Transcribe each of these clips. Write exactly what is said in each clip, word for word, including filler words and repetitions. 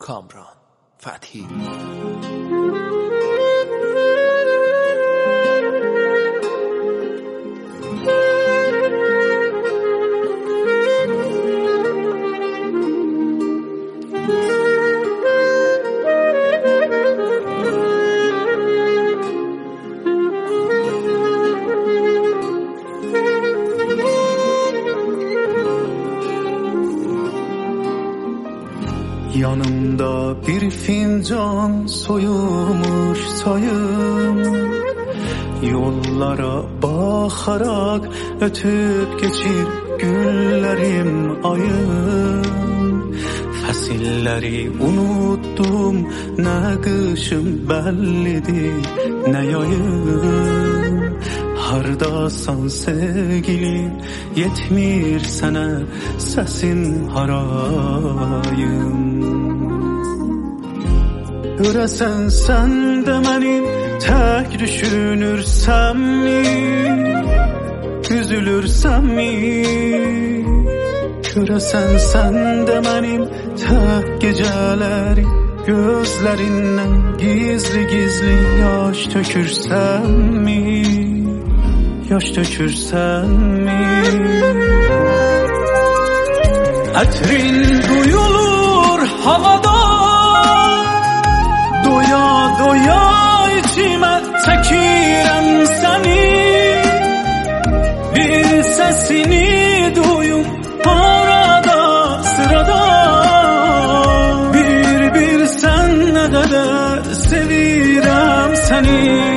کامران فتحی. Yanımda bir fincan soyulmuş çayım, yollara bakarak ötüp geçir günlerim ayım. Fasilleri unuttum, ne kışım bellidir ne yayım. Hardasan sevgilim, yetmir sana sesin harayım. Göresen sen de benim tek düşünürsem mi, üzülürsem mi? Göresen sen de benim tek geceleri gözlerinden gizli gizli yaş dökürsem mi, yaş dökürsem mi? Etrin duyulur havada, doya doya içime çekirem seni. Bir sesini duyup arada sırada, bir bir sen ne kadar sevirem seni.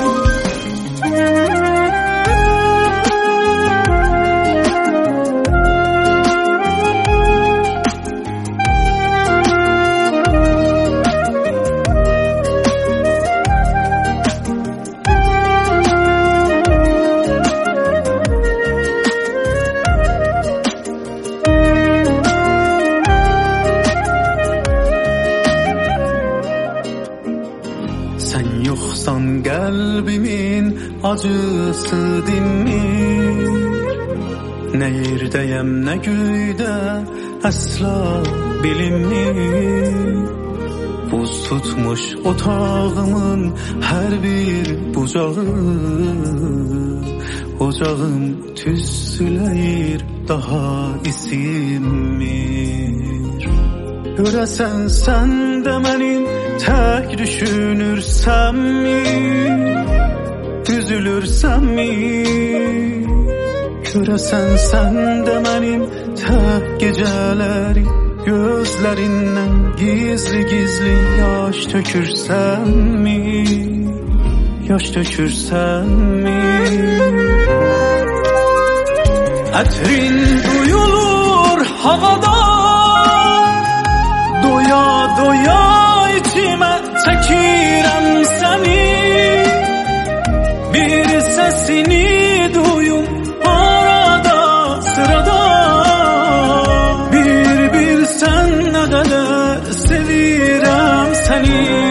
Sen yoksan kalbimin acısı dinmir. Ne yerdeyim ne göğde asla bilinmir. Buz tutmuş otağımın her bir bucağı, ocağım tütsüleyir daha isimir. Göresen sen de benim tek düşünürsem mi, üzülürsem mi? Göresen sen de benim tek geceleri gözlerinden gizli gizli yaş dökürsem mi, yaş dökürsem mi? Etrin duyulur havada, doya doya içime çekirem seni. Bir sesini duyup arada sırada, bir bir sen ne kadar sevirem seni.